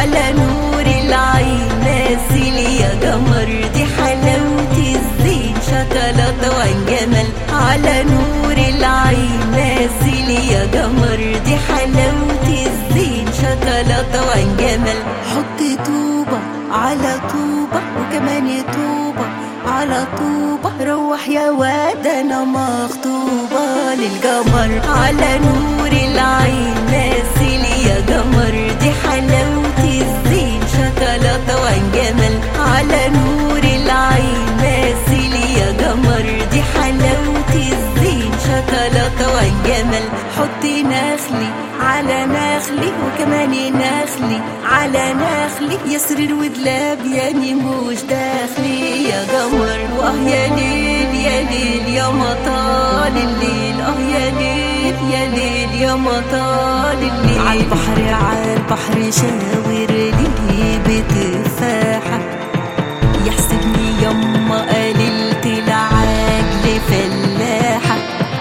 على نور العين نازل يا قمر، دي حلاوة الزين شوكولاتة وانجمل. على نور العين نازل يا قمر، دي حلاوة الزين شوكولاتة وانجمل. حط طوبة على طوبة وكمان طوبة على طوبة، روح يا واد انا مخطوبة للقمر. على نور العين نازل يا قمر، دي حلاوة الزين شوكولاتة وانجمل. على نور العين نازل يا قمر، دي حلاوة الزين شوكولاتة وانجمل. حطي نخلي على نخلي وكمان نخلي على نخلي، يا سرير ودلاب يعني مش داخلي يا قمر. واه يا ليل يا ليل يا مطال الليل، يا ليل يا ليل يا مطال الليل. عالبحر شاور لي بتفاحة، يحسبني يما قللت العجل فلاحة.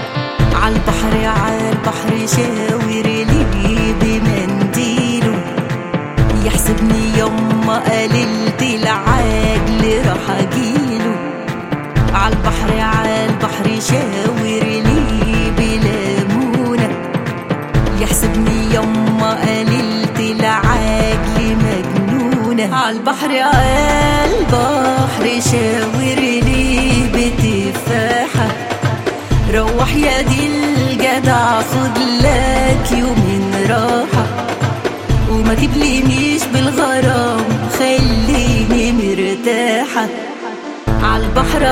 عالبحر شاور لي بمنديله، يحسبني يما قللت العجل راح اجيله. عالبحر شاور لي بليمونة، يحسبني يما قللت العجل مجنونة. عالبحر شاور لي بتفاحة، روح يا دي الجدع خد لك يومين راحة، وما تبلينيش بالغرام خليني مرتاحة. عالبحر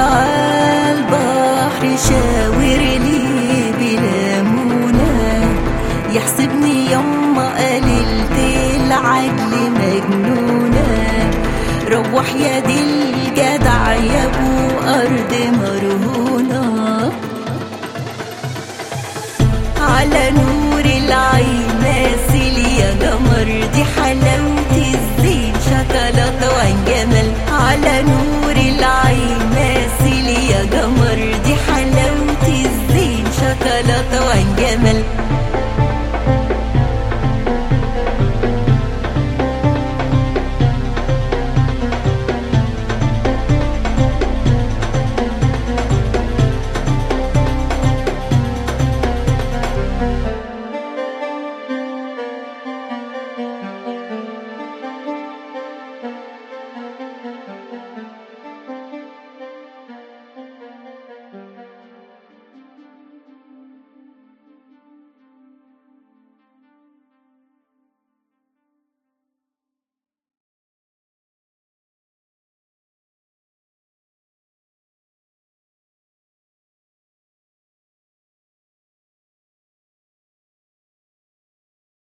شاور لي بليمونة، يحسبني يما قللت العجل مجنونة. روح يا دي الجدع يا ابو ارض مرهونة. على نور العين نازل يا